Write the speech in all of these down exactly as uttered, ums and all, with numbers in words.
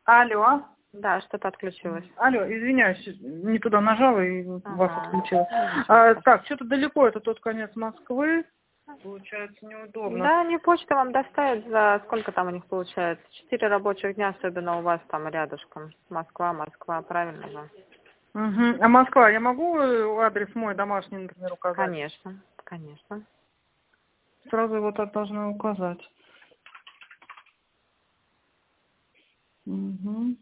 Алло. Да, что-то отключилось. Алло, извиняюсь, не туда нажала и Ага. вас отключила. А, так, что-то далеко, это тот конец Москвы. Получается неудобно. Да, они почту вам доставят за сколько там у них получается? Четыре рабочих дня, особенно у вас там рядышком. Москва, Москва, правильно же? Угу. А Москва, я могу адрес мой домашний, например, указать? Конечно, конечно. Сразу его так должна указать. Угу.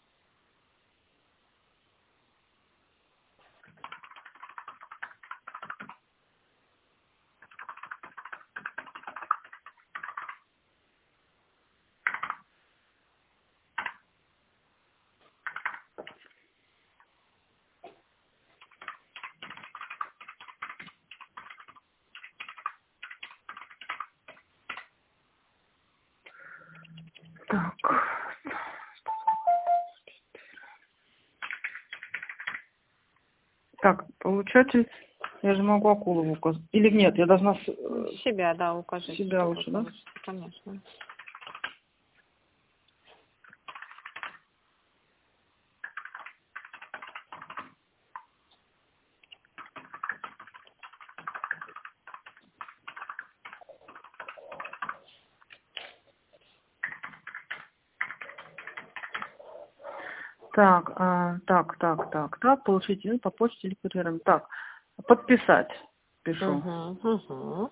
Так. Так, получатель, я же могу Акулову указать. Или нет, я должна с- Себя, да, укажите. себя лучше, да? Конечно. Так, а, так, так, так, так, получить ну, по почте или курьером. Так, подписать пишу. Угу, угу.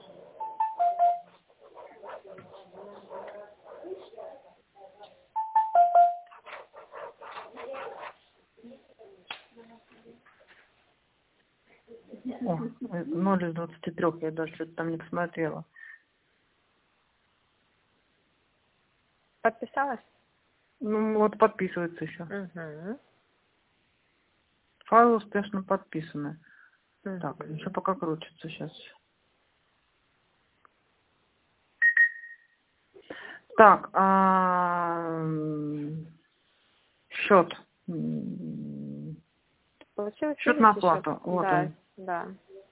О, ноль из двадцати трёх, я даже что-то там не посмотрела. Подписалась? Ну, вот подписывается еще. Угу. Файлы успешно подписаны. Угу. Так, еще пока крутится сейчас. Так, а... счет. Получилось? Счет на Видите, оплату. счет? Вот Да, он. да.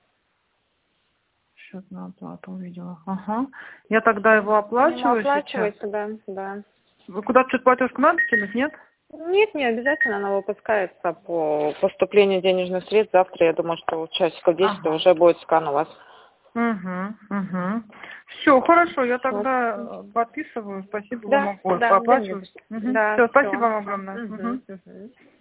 Счет на оплату увидела. Ага. Я тогда его Ему оплачиваю сейчас. оплачивается, да, да. Вы куда-то что-то платежку надо кинуть, нет? Нет, не обязательно, она выпускается по поступлению денежных средств. Завтра, я думаю, что часиков десять Ага. уже будет скан у вас. Угу, угу. Все, хорошо, я Вот. тогда подписываю. Спасибо Да, вам. Ой, да, да, оплачиваю. нет. Угу. Да, Все, спасибо все. вам огромное. Угу, Угу. угу.